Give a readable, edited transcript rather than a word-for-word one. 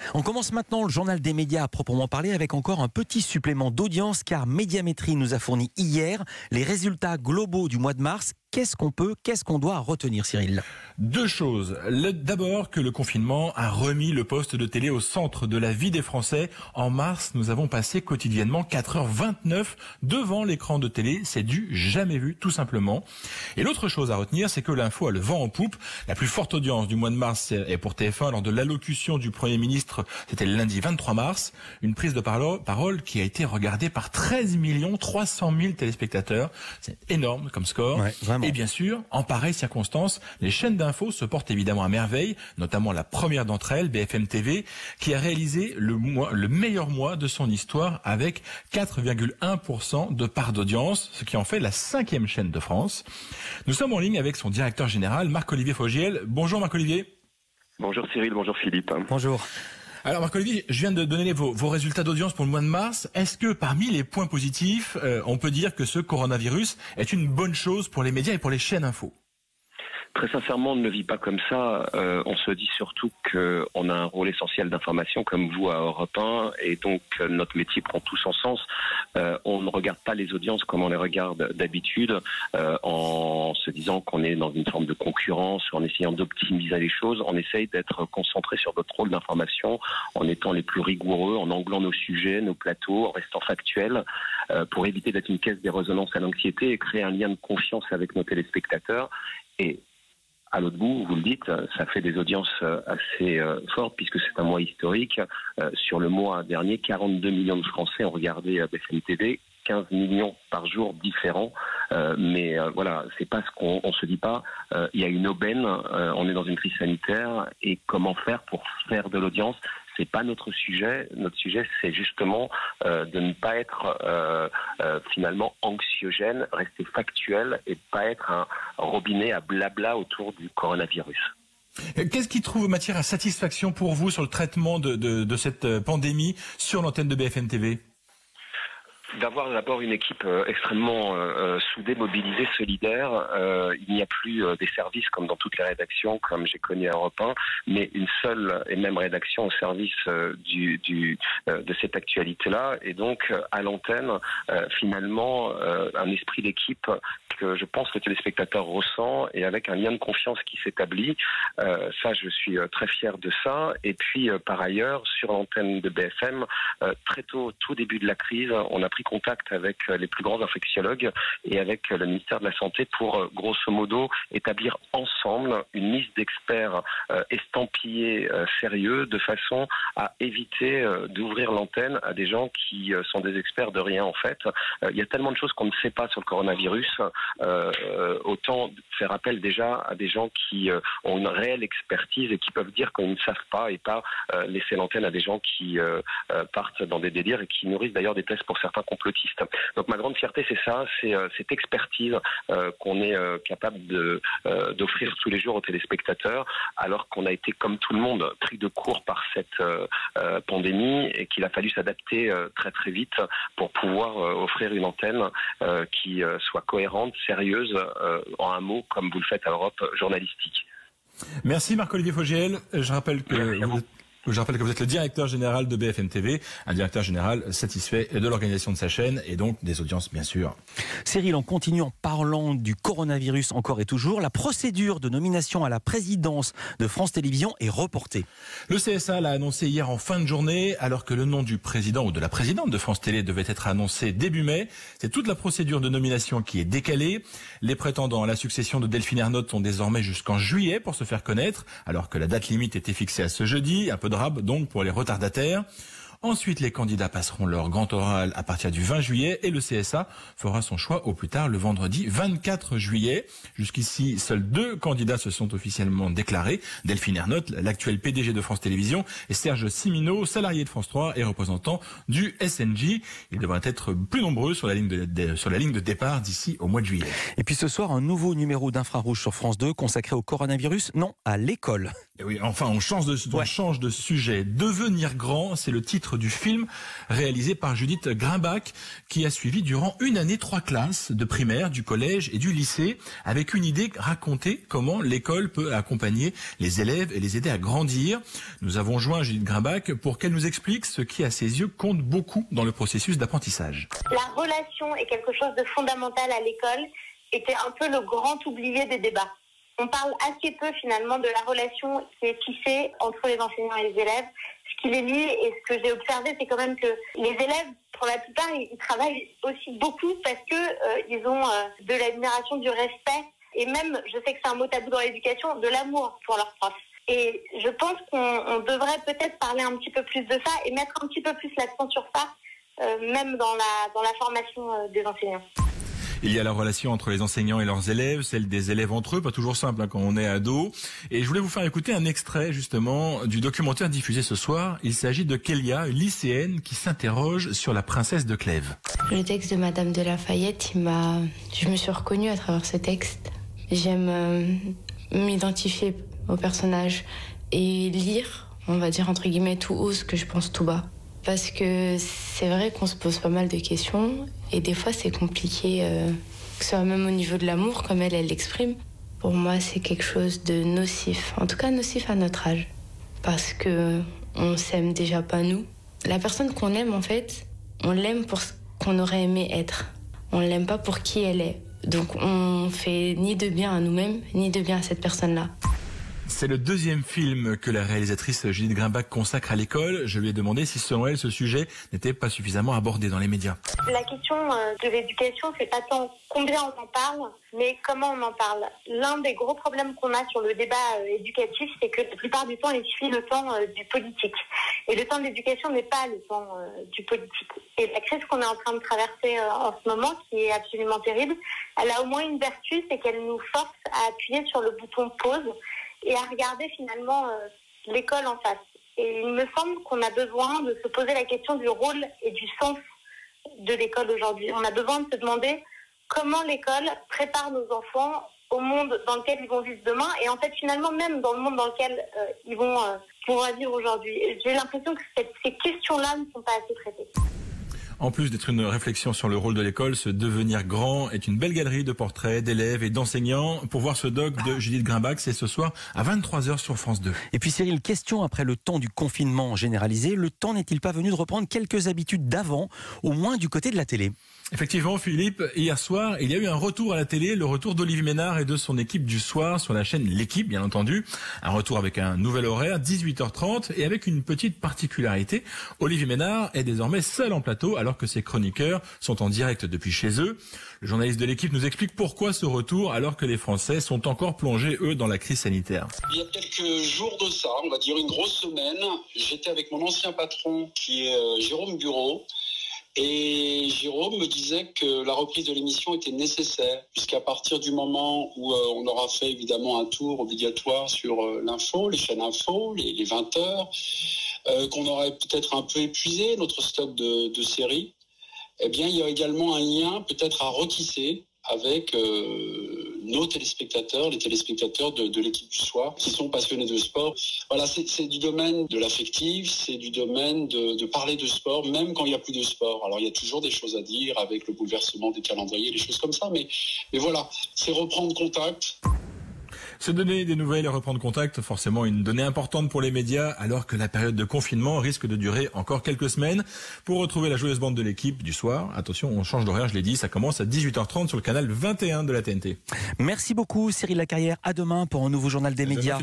On commence maintenant le journal des médias à proprement parler avec encore un petit supplément d'audience car Médiamétrie nous a fourni hier les résultats globaux du mois de mars. Qu'est-ce qu'on doit retenir, Cyril? Deux choses. D'abord que le confinement a remis le poste de télé au centre de la vie des Français. En mars, nous avons passé quotidiennement 4h29 devant l'écran de télé. C'est du jamais vu, tout simplement. Et l'autre chose à retenir, c'est que l'info a le vent en poupe. La plus forte audience du mois de mars est pour TF1 lors de l'allocution du Premier ministre. C'était le lundi 23 mars. Une prise de parole qui a été regardée par 13 300 000 téléspectateurs. C'est énorme comme score. Ouais, vraiment. Et bien sûr, en pareille circonstance, les chaînes d'infos se portent évidemment à merveille, notamment la première d'entre elles, BFM TV, qui a réalisé le meilleur mois de son histoire avec 4,1% de part d'audience, ce qui en fait la 5e chaîne de France. Nous sommes en ligne avec son directeur général, Marc-Olivier Fogiel. Bonjour Marc-Olivier. Bonjour Cyril, bonjour Philippe. Bonjour. Alors Marc-Olivier, je viens de donner vos résultats d'audience pour le mois de mars. Est-ce que parmi les points positifs, on peut dire que ce coronavirus est une bonne chose pour les médias et pour les chaînes info ? Très sincèrement, on ne le vit pas comme ça. On se dit surtout qu'on a un rôle essentiel d'information comme vous à Europe 1 et donc notre métier prend tout son sens. On ne regarde pas les audiences comme on les regarde d'habitude en se disant qu'on est dans une forme de concurrence, en essayant d'optimiser les choses. On essaye d'être concentré sur notre rôle d'information en étant les plus rigoureux, en anglant nos sujets, nos plateaux, en restant factuels pour éviter d'être une caisse des résonances à l'anxiété et créer un lien de confiance avec nos téléspectateurs. Et à l'autre bout, vous le dites, ça fait des audiences assez fortes puisque c'est un mois historique. Sur le mois dernier, 42 millions de Français ont regardé BFM TV, 15 millions par jour différents. Mais voilà, c'est pas ce qu'on se dit pas. Il y a une aubaine, on est dans une crise sanitaire et comment faire pour faire de l'audience? C'est pas notre sujet. Notre sujet, c'est justement de ne pas être finalement anxiogène, rester factuel et pas être un robinet à blabla autour du coronavirus. Qu'est-ce qui trouve matière à satisfaction pour vous sur le traitement de cette pandémie sur l'antenne de BFM TV ? D'avoir d'abord une équipe extrêmement soudée, mobilisée, solidaire. Il n'y a plus des services comme dans toutes les rédactions, comme j'ai connu à Europe 1, mais une seule et même rédaction au service de cette actualité-là. Et donc, à l'antenne, finalement, un esprit d'équipe que je pense que le téléspectateur ressent et avec un lien de confiance qui s'établit. Ça, je suis très fier de ça. Et puis, par ailleurs, sur l'antenne de BFM, très tôt, tout début de la crise, on a pris contact avec les plus grands infectiologues et avec le ministère de la Santé pour, grosso modo, établir ensemble une liste d'experts estampillés sérieux de façon à éviter d'ouvrir l'antenne à des gens qui sont des experts de rien en fait. Il y a tellement de choses qu'on ne sait pas sur le coronavirus. Autant faire appel déjà à des gens qui ont une réelle expertise et qui peuvent dire qu'ils ne savent pas et pas laisser l'antenne à des gens qui partent dans des délires et qui nourrissent d'ailleurs des thèses pour certains complotistes. Donc ma grande fierté, c'est ça, c'est cette expertise qu'on est capable d'offrir tous les jours aux téléspectateurs, alors qu'on a été, comme tout le monde, pris de court par cette pandémie et qu'il a fallu s'adapter très très vite pour pouvoir offrir une antenne qui soit cohérente, sérieuse, en un mot, comme vous le faites à Europe, journalistique. Merci Marc-Olivier Fogiel. Je rappelle que vous êtes le directeur général de BFM TV, un directeur général satisfait de l'organisation de sa chaîne et donc des audiences bien sûr. Cyril, on continue en parlant du coronavirus encore et toujours. La procédure de nomination à la présidence de France Télévisions est reportée. Le CSA l'a annoncé hier en fin de journée, alors que le nom du président ou de la présidente de France Télé devait être annoncé début mai. C'est toute la procédure de nomination qui est décalée. Les prétendants à la succession de Delphine Ernotte ont désormais jusqu'en juillet pour se faire connaître, alors que la date limite était fixée à ce jeudi. Un peu de rab donc pour les retardataires. Ensuite, les candidats passeront leur grand oral à partir du 20 juillet et le CSA fera son choix au plus tard le vendredi 24 juillet. Jusqu'ici, seuls 2 candidats se sont officiellement déclarés. Delphine Ernotte, l'actuel PDG de France Télévisions, et Serge Simineau, salarié de France 3 et représentant du SNJ. Ils devraient être plus nombreux sur la ligne de départ d'ici au mois de juillet. Et puis ce soir, un nouveau numéro d'Infrarouge sur France 2 consacré au coronavirus, non, à l'école. Et oui, enfin, on change de sujet. Devenir grand, c'est le titre du film réalisé par Judith Grimbach, qui a suivi durant une année 3 classes de primaire, du collège et du lycée, avec une idée: raconter comment l'école peut accompagner les élèves et les aider à grandir. Nous avons joint Judith Grimbach pour qu'elle nous explique ce qui, à ses yeux, compte beaucoup dans le processus d'apprentissage. La relation est quelque chose de fondamental à l'école, était un peu le grand oublié des débats. On parle assez peu finalement de la relation qui est tissée entre les enseignants et les élèves. Ce qui les lie, et ce que j'ai observé, c'est quand même que les élèves, pour la plupart, ils travaillent aussi beaucoup parce que ils ont de l'admiration, du respect, et même, je sais que c'est un mot tabou dans l'éducation, de l'amour pour leurs profs. Et je pense qu'on devrait peut-être parler un petit peu plus de ça et mettre un petit peu plus l'accent sur ça, même dans la formation des enseignants. Il y a la relation entre les enseignants et leurs élèves, celle des élèves entre eux, pas toujours simple quand on est ado. Et je voulais vous faire écouter un extrait justement du documentaire diffusé ce soir. Il s'agit de Kélia, une lycéenne qui s'interroge sur la princesse de Clèves. Le texte de Madame de Lafayette, je me suis reconnue à travers ce texte. J'aime m'identifier au personnage et lire, on va dire entre guillemets, tout haut ce que je pense tout bas. Parce que c'est vrai qu'on se pose pas mal de questions et des fois c'est compliqué, que ce soit même au niveau de l'amour, comme elle l'exprime. Pour moi, c'est quelque chose de nocif, en tout cas nocif à notre âge. Parce que on s'aime déjà pas nous. La personne qu'on aime, en fait, on l'aime pour ce qu'on aurait aimé être. On l'aime pas pour qui elle est. Donc on fait ni de bien à nous-mêmes, ni de bien à cette personne-là. C'est le deuxième film que la réalisatrice Judith Grimbach consacre à l'école. Je lui ai demandé si selon elle ce sujet n'était pas suffisamment abordé dans les médias. La question de l'éducation, c'est pas tant combien on en parle, mais comment on en parle. L'un des gros problèmes qu'on a sur le débat éducatif, c'est que la plupart du temps, il suit le temps du politique. Et le temps de l'éducation n'est pas le temps du politique. Et la crise qu'on est en train de traverser en ce moment, qui est absolument terrible, elle a au moins une vertu, c'est qu'elle nous force à appuyer sur le bouton pause et à regarder finalement l'école en face. Et il me semble qu'on a besoin de se poser la question du rôle et du sens de l'école aujourd'hui. On a besoin de se demander comment l'école prépare nos enfants au monde dans lequel ils vont vivre demain, et en fait finalement même dans le monde dans lequel ils vont pouvoir vivre aujourd'hui. J'ai l'impression que ces questions-là ne sont pas assez traitées. En plus d'être une réflexion sur le rôle de l'école, ce devenir grand est une belle galerie de portraits d'élèves et d'enseignants. Pour voir ce doc de Judith Grimbach, c'est ce soir à 23h sur France 2. Et puis Cyril, question après le temps du confinement généralisé, le temps n'est-il pas venu de reprendre quelques habitudes d'avant, au moins du côté de la télé ? Effectivement, Philippe, hier soir, il y a eu un retour à la télé, le retour d'Olivier Ménard et de son équipe du soir sur la chaîne L'Équipe, bien entendu. Un retour avec un nouvel horaire, 18h30, et avec une petite particularité. Olivier Ménard est désormais seul en plateau, alors que ses chroniqueurs sont en direct depuis chez eux. Le journaliste de L'Équipe nous explique pourquoi ce retour, alors que les Français sont encore plongés, eux, dans la crise sanitaire. Il y a quelques jours de ça, on va dire une grosse semaine, j'étais avec mon ancien patron, qui est Jérôme Bureau. Et Jérôme me disait que la reprise de l'émission était nécessaire, puisqu'à partir du moment où on aura fait évidemment un tour obligatoire sur l'info, les chaînes info, les 20 heures, qu'on aurait peut-être un peu épuisé notre stock de séries, eh bien il y a également un lien peut-être à retisser avec nos téléspectateurs, les téléspectateurs de l'Équipe du soir, qui sont passionnés de sport. Voilà, c'est du domaine de l'affectif, c'est du domaine de parler de sport, même quand il n'y a plus de sport. Alors il y a toujours des choses à dire avec le bouleversement des calendriers, des choses comme ça, mais voilà, c'est reprendre contact. Se donner des nouvelles et reprendre contact, forcément une donnée importante pour les médias, alors que la période de confinement risque de durer encore quelques semaines. Pour retrouver la joyeuse bande de l'Équipe du soir, attention, on change d'horaire, je l'ai dit, ça commence à 18h30 sur le canal 21 de la TNT. Merci beaucoup Cyril Lacarrière, à demain pour un nouveau journal des médias.